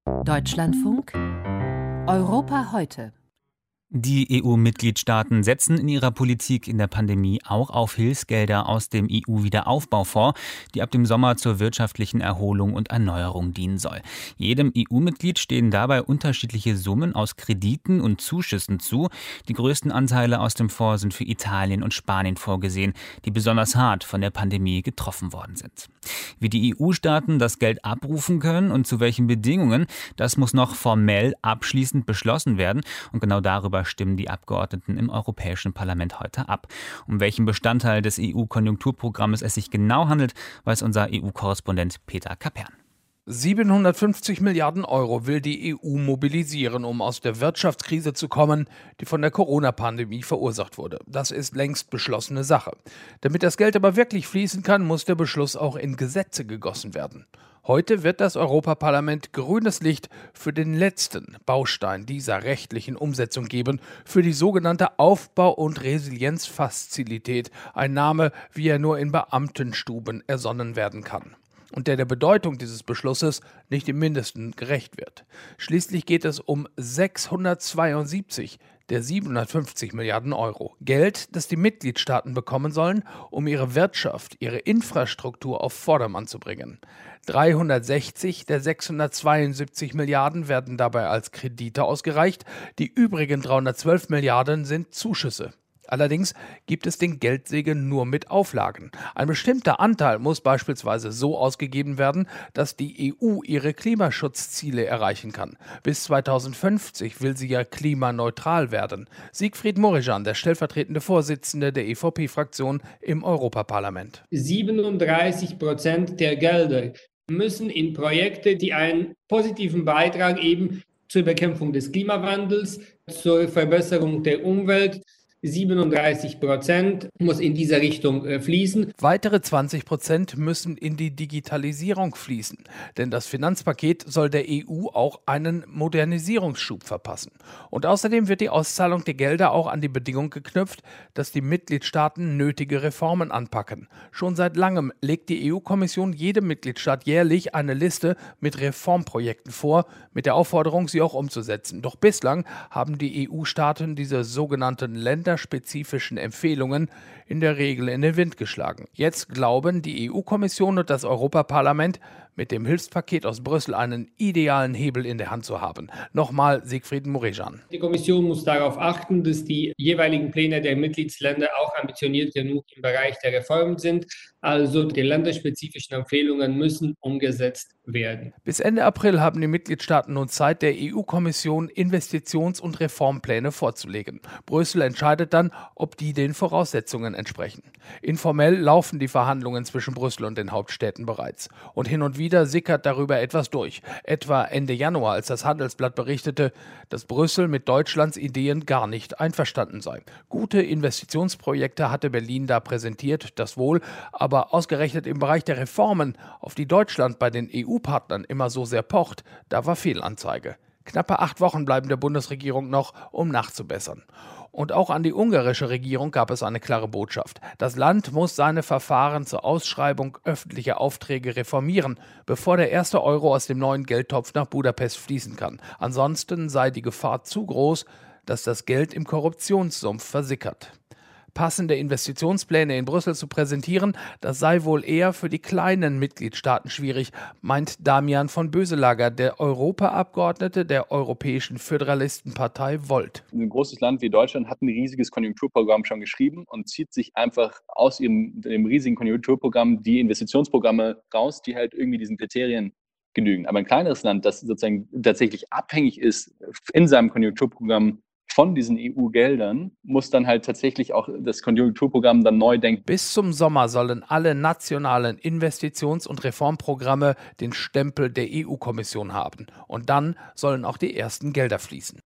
Deutschlandfunk Europa heute. Die EU-Mitgliedstaaten setzen in ihrer Politik in der Pandemie auch auf Hilfsgelder aus dem EU-Wiederaufbaufonds, die ab dem Sommer zur wirtschaftlichen Erholung und Erneuerung dienen soll. Jedem EU-Mitglied stehen dabei unterschiedliche Summen aus Krediten und Zuschüssen zu. Die größten Anteile aus dem Fonds sind für Italien und Spanien vorgesehen, die besonders hart von der Pandemie getroffen worden sind. Wie die EU-Staaten das Geld abrufen können und zu welchen Bedingungen, das muss noch formell abschließend beschlossen werden. Und genau darüber stimmen die Abgeordneten im Europäischen Parlament heute ab. Um welchen Bestandteil des EU-Konjunkturprogrammes es sich genau handelt, weiß unser EU-Korrespondent Peter Kapern. 750 Milliarden Euro will die EU mobilisieren, um aus der Wirtschaftskrise zu kommen, die von der Corona-Pandemie verursacht wurde. Das ist längst beschlossene Sache. Damit das Geld aber wirklich fließen kann, muss der Beschluss auch in Gesetze gegossen werden. Heute wird das Europaparlament grünes Licht für den letzten Baustein dieser rechtlichen Umsetzung geben, für die sogenannte Aufbau- und Resilienzfazilität, ein Name, wie er nur in Beamtenstuben ersonnen werden kann. Und der Bedeutung dieses Beschlusses nicht im Mindesten gerecht wird. Schließlich geht es um 672 der 750 Milliarden Euro. Geld, das die Mitgliedstaaten bekommen sollen, um ihre Wirtschaft, ihre Infrastruktur auf Vordermann zu bringen. 360 der 672 Milliarden werden dabei als Kredite ausgereicht. Die übrigen 312 Milliarden sind Zuschüsse. Allerdings gibt es den Geldsegen nur mit Auflagen. Ein bestimmter Anteil muss beispielsweise so ausgegeben werden, dass die EU ihre Klimaschutzziele erreichen kann. Bis 2050 will sie ja klimaneutral werden. Siegfried Morejan, der stellvertretende Vorsitzende der EVP-Fraktion im Europaparlament. 37% der Gelder müssen in Projekte, die einen positiven Beitrag eben zur Bekämpfung des Klimawandels, zur Verbesserung der Umwelt, 37% muss in dieser Richtung fließen. Weitere 20% müssen in die Digitalisierung fließen, denn das Finanzpaket soll der EU auch einen Modernisierungsschub verpassen. Und außerdem wird die Auszahlung der Gelder auch an die Bedingung geknüpft, dass die Mitgliedstaaten nötige Reformen anpacken. Schon seit langem legt die EU-Kommission jedem Mitgliedstaat jährlich eine Liste mit Reformprojekten vor, mit der Aufforderung, sie auch umzusetzen. Doch bislang haben die EU-Staaten diese sogenannten länderspezifischen Empfehlungen in der Regel in den Wind geschlagen. Jetzt glauben die EU-Kommission und das Europaparlament, mit dem Hilfspaket aus Brüssel einen idealen Hebel in der Hand zu haben. Nochmal Siegfried Morejan. Die Kommission muss darauf achten, dass die jeweiligen Pläne der Mitgliedsländer auch ambitioniert genug im Bereich der Reformen sind. Also die länderspezifischen Empfehlungen müssen umgesetzt werden. Bis Ende April haben die Mitgliedstaaten nun Zeit, der EU-Kommission Investitions- und Reformpläne vorzulegen. Brüssel entscheidet dann, ob die den Voraussetzungen entsprechen. Informell laufen die Verhandlungen zwischen Brüssel und den Hauptstädten bereits. Und hin und wieder sickert darüber etwas durch. Etwa Ende Januar, als das Handelsblatt berichtete, dass Brüssel mit Deutschlands Ideen gar nicht einverstanden sei. Gute Investitionsprojekte hatte Berlin da präsentiert, das wohl, aber ausgerechnet im Bereich der Reformen, auf die Deutschland bei den EU-Partnern immer so sehr pocht, da war Fehlanzeige. Knappe 8 Wochen bleiben der Bundesregierung noch, um nachzubessern. Und auch an die ungarische Regierung gab es eine klare Botschaft. Das Land muss seine Verfahren zur Ausschreibung öffentlicher Aufträge reformieren, bevor der erste Euro aus dem neuen Geldtopf nach Budapest fließen kann. Ansonsten sei die Gefahr zu groß, dass das Geld im Korruptionssumpf versickert. Passende Investitionspläne in Brüssel zu präsentieren, das sei wohl eher für die kleinen Mitgliedstaaten schwierig, meint Damian von Böselager, der Europaabgeordnete der Europäischen Föderalistenpartei Volt. Ein großes Land wie Deutschland hat ein riesiges Konjunkturprogramm schon geschrieben und zieht sich einfach aus dem riesigen Konjunkturprogramm die Investitionsprogramme raus, die halt irgendwie diesen Kriterien genügen. Aber ein kleineres Land, das sozusagen tatsächlich abhängig ist in seinem Konjunkturprogramm von diesen EU-Geldern, muss dann halt tatsächlich auch das Konjunkturprogramm dann neu denken. Bis zum Sommer sollen alle nationalen Investitions- und Reformprogramme den Stempel der EU-Kommission haben. Und dann sollen auch die ersten Gelder fließen.